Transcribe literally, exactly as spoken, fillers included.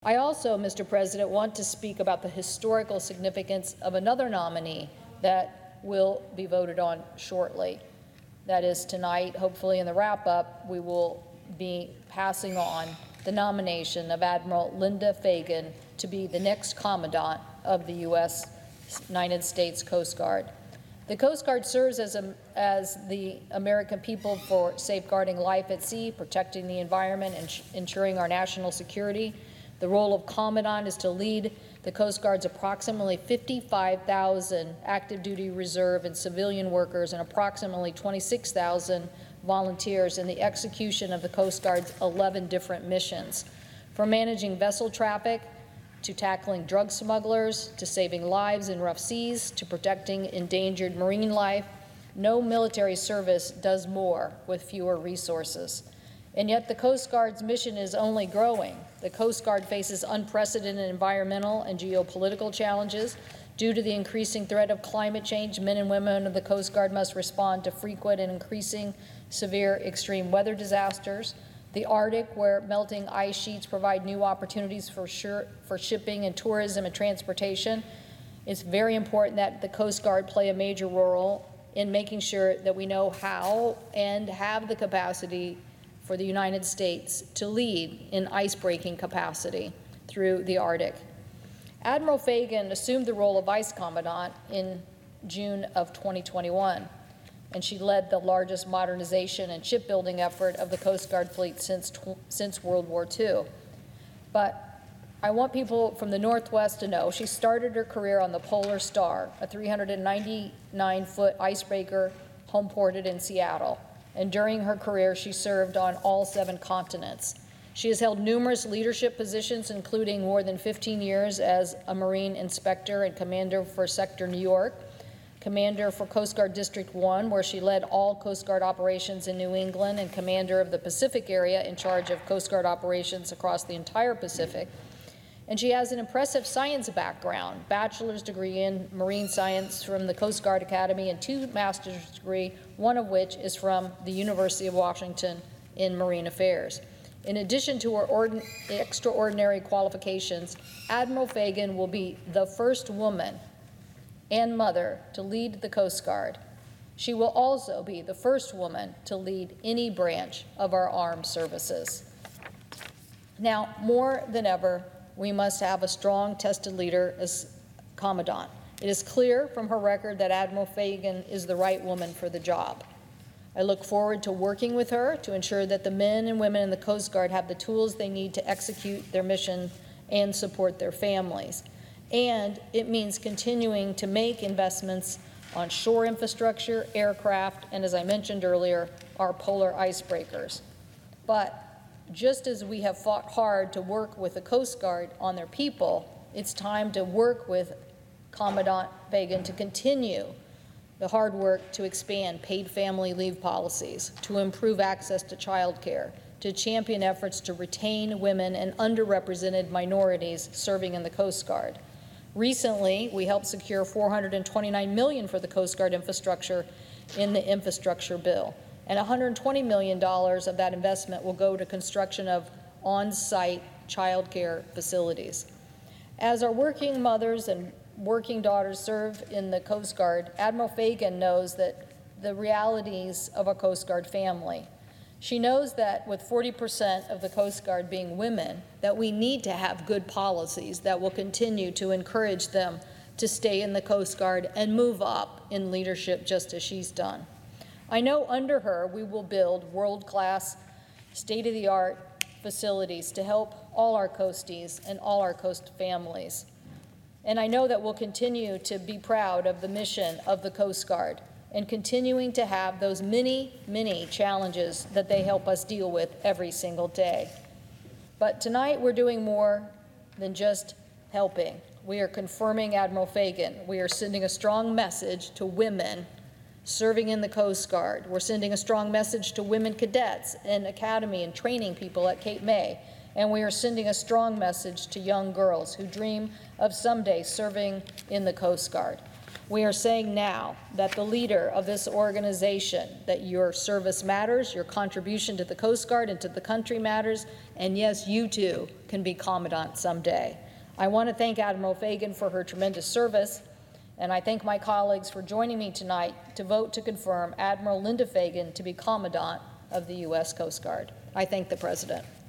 I also, Mister President, want to speak about the historical significance of another nominee that will be voted on shortly. That is, tonight, hopefully in the wrap-up, we will be passing on the nomination of Admiral Linda Fagan to be the next Commandant of the U S United States Coast Guard. The Coast Guard serves as, a, as the American people for safeguarding life at sea, protecting the environment, and ensuring our national security. The role of Commandant is to lead the Coast Guard's approximately fifty-five thousand active duty reserve and civilian workers and approximately twenty-six thousand volunteers in the execution of the Coast Guard's eleven different missions, from managing vessel traffic to tackling drug smugglers, to saving lives in rough seas, to protecting endangered marine life. No military service does more with fewer resources. And yet the Coast Guard's mission is only growing. The Coast Guard faces unprecedented environmental and geopolitical challenges. Due to the increasing threat of climate change, men and women of the Coast Guard must respond to frequent and increasing severe extreme weather disasters. The Arctic, where melting ice sheets provide new opportunities for, sure, for shipping and tourism and transportation. It's very important that the Coast Guard play a major role in making sure that we know how and have the capacity for the United States to lead in ice-breaking capacity through the Arctic. Admiral Fagan assumed the role of Vice Commandant in June of twenty twenty-one, and she led the largest modernization and shipbuilding effort of the Coast Guard fleet since, since World War Two. But I want people from the Northwest to know she started her career on the Polar Star, a three hundred ninety-nine foot icebreaker homeported in Seattle. And during her career, she served on all seven continents. She has held numerous leadership positions, including more than fifteen years as a Marine inspector and commander for Sector New York, commander for Coast Guard District one, where she led all Coast Guard operations in New England, and commander of the Pacific area in charge of Coast Guard operations across the entire Pacific. And she has an impressive science background, bachelor's degree in marine science from the Coast Guard Academy and two master's degrees, one of which is from the University of Washington in marine affairs. In addition to her extraordinary qualifications, Admiral Fagan will be the first woman and mother to lead the Coast Guard. She will also be the first woman to lead any branch of our armed services. Now, more than ever, we must have a strong, tested leader as Commandant. It is clear from her record that Admiral Fagan is the right woman for the job. I look forward to working with her to ensure that the men and women in the Coast Guard have the tools they need to execute their mission and support their families. And it means continuing to make investments on shore infrastructure, aircraft, and, as I mentioned earlier, our polar icebreakers. But just as we have fought hard to work with the Coast Guard on their people, it's time to work with Commandant Fagan to continue the hard work to expand paid family leave policies, to improve access to child care, to champion efforts to retain women and underrepresented minorities serving in the Coast Guard. Recently, we helped secure four hundred twenty-nine million dollars for the Coast Guard infrastructure in the infrastructure bill. And one hundred twenty million dollars of that investment will go to construction of on-site child care facilities. As our working mothers and working daughters serve in the Coast Guard, Admiral Fagan knows that the realities of a Coast Guard family. She knows that with forty percent of the Coast Guard being women, that we need to have good policies that will continue to encourage them to stay in the Coast Guard and move up in leadership just as she's done. I know under her we will build world-class, state-of-the-art facilities to help all our coasties and all our coast families. And I know that we'll continue to be proud of the mission of the Coast Guard and continuing to have those many, many challenges that they help us deal with every single day. But tonight we're doing more than just helping. We are confirming Admiral Fagan. We are sending a strong message to women serving in the Coast Guard. We're sending a strong message to women cadets and academy and training people at Cape May. And we are sending a strong message to young girls who dream of someday serving in the Coast Guard. We are saying now that the leader of this organization, that your service matters, your contribution to the Coast Guard and to the country matters, and yes, you too can be Commandant someday. I want to thank Admiral Fagan for her tremendous service, and I thank my colleagues for joining me tonight to vote to confirm Admiral Linda Fagan to be Commandant of the U S Coast Guard. I thank the President.